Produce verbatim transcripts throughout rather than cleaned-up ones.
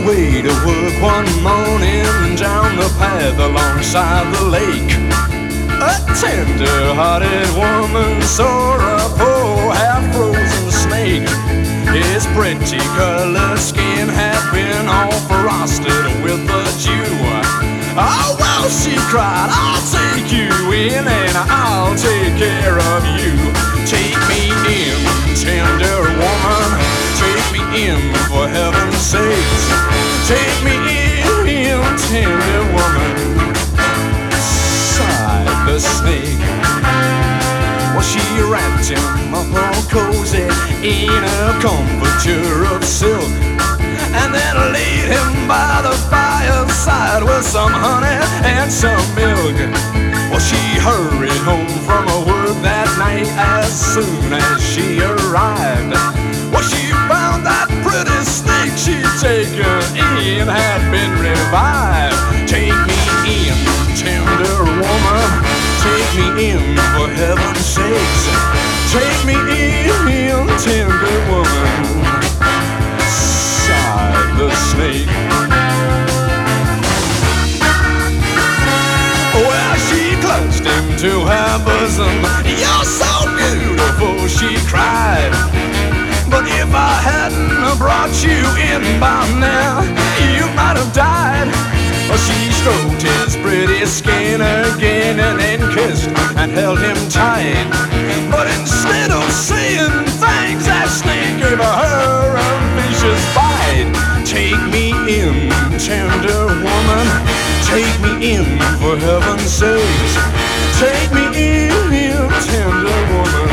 way to work one morning down the path alongside the lake. A tender-hearted woman saw a poor half-frozen snake. His pretty colored skin had been all frosted with the dew. Oh, well, she cried, I'll take you in and I'll take care of you. Take me in, tender woman, take me in for heaven's sakes. Take me in, tender woman, sighed the snake. Well, she wrapped him up all cozy in a comforter of silk, and then laid him by the fireside with some honey and some milk. Well, she hurried home from her work that night as soon as she arrived. Well, she found that pretty snake she'd taken in had been revived. Take me in, tender woman, take me in for heaven's sakes. Take me in, tender woman, sighed the snake. Well, she clutched him to her bosom. You're so beautiful, she cried. But if I hadn't brought you in by now, you might have died. Well, she stroked his pretty skin again and then kissed and held him tight. But instead of saying thanks, that snake gave her a vicious bite. Take me in, tender woman, take me in for heaven's sakes. Take me in, tender woman,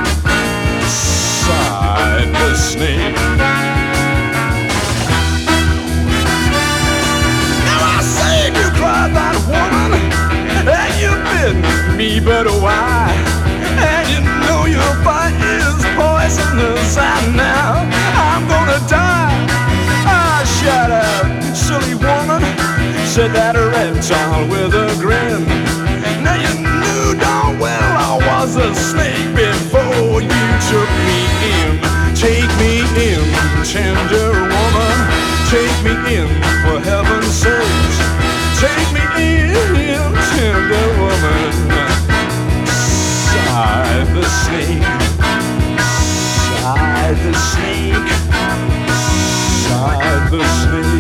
sighed the snake. You cried, that woman, and you bid me, but why? And you know your bite is poisonous, and now I'm gonna die. Ah, shut up, silly woman, said that reptile with a grin. Now you knew darn well I was a snake before you took me in. Take me in, tender woman, take me in for heaven's sakes. Take me in, tender woman, sighed the snake, sighed the snake, sighed the snake.